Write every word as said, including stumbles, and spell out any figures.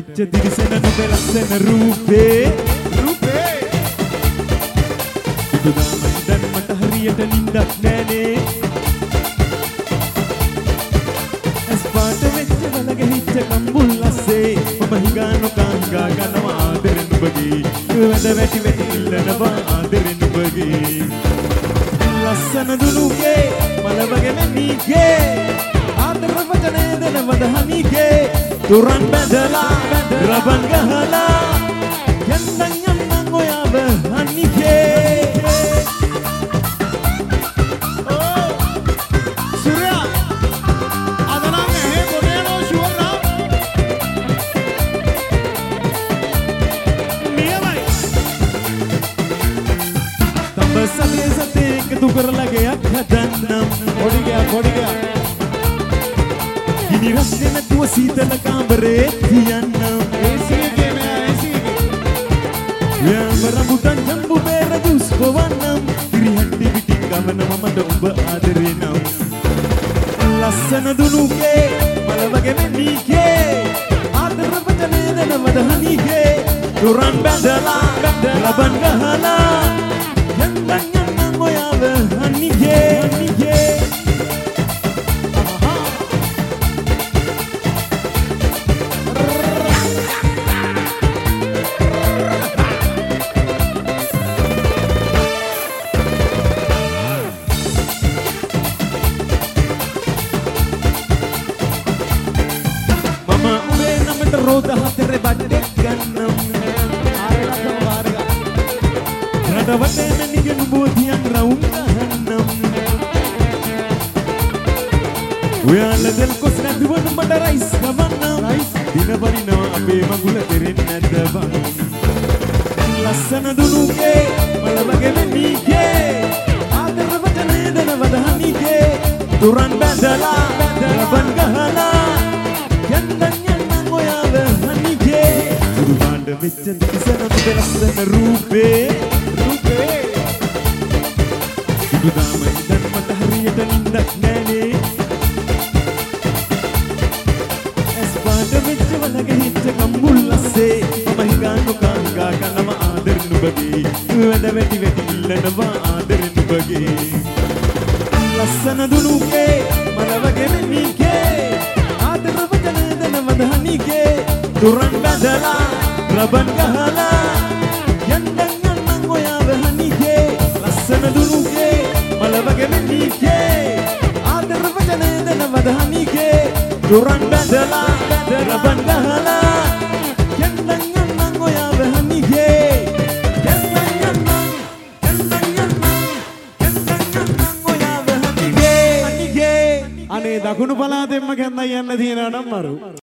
වෙච්ච දිවිසෙන නුඹ ලස්සන රූපේ රූපේ ඉදුදාමයි දැන් මට හරියට නිින්දක් නෑනේ ඇස්පාට වෙච්ච වලග හිච්ච කම්බුල් ලස්සේ මම හිඟා නොකා හිඟා ගන්නවා ආදරෙ නුඹගේ වැඳ වැටි වැටි ඉල්ලනවා ආදරෙ නුඹගේ ලස්සන දුනුගේ මලවගේ මැනීගේ ආදර වචනේ දෙනවද හනීගේ තුරන් බැඳලා රබන් ගහලා යන්නම් යන්නම් ඔයාව හනීගේ ඕ සූර්යා අද නම් එහෙ ගොඩේනෝ ෂුවර් නම් නියමයි තඹ සතේ සතේ එකතු කරලා ගයක් හදන්නම් පොඩි ගයක් පොඩි ගයක් ගිනි රස්නේ නැතුව සීතල කාමරේ තියන්නම් ඒසියේ නෑ ඒසියේ යම් රඹුටන් ජම්බු බේර ජූස් බවන්නම් කිරිහට්ටි පිටින් ගමනම මට ඔබ ආදරේ නම් ලස්සන දුනුගේ මල වගේ මෙන්නීගේ ආදර වචනේ දෙනවද හනීගේ තුරන් බැඳලා ලබන් ගහලා යන්නම් යන්නම් ඔයාව හනීගේ හනීගේ रोदा तेरे बड्डे गन्नम आरेगा आरेगा रडवटे में निगन बोधियन राउंगा हन्नम उयाल दिल को स्नैदवन बड़ा राइस कवन्नम दिन बरी ना अबे मगुल तेरे नदबन लसन दुनुगे मलबगे में नीगे आदर वचने दन वदहनीगे तुरन बदला रबन गहला यंदन වෙච්ච දිසන නුඹ ලස්සන රූපේ රූපේ ඉදුදාමයි දැන් මට හරියට නිින්දක් නෑනේ ඇස්පාට වෙච්ච වලග හිච්ච කම්බුල් ලස්සේ මම හිඟා නොකා හිඟා ගන්නවා ආදරෙ නුඹගේ වැඳ වැටි වැටි ඉල්ලනවා ආදරෙ නුඹගේ ලස්සන දුනුගේ මල වගේ මෙන්නීගේ ආදර වචනේ දෙනවද හනීගේ තුරන් බැඳලා रबन गहला यंदन यंदन ඔයාව හනීගේ ලස්සන දුනුගේ මලවගේ මෙන්නීගේ ආදර වචනේ දෙනවද හනීගේ තුරන් බැඳලා රබන් ගහලා යන්දන් යන්දන් ඔයාව හනීගේ යන්දන් යන්දන් යන්දන් යන්දන් යන්දන් යන්දන් ඔයාව හනීගේ හනීගේ අනේ දකුණු පළාතෙන්ම කැන්දයි යන්න තියෙනවා නම් මරු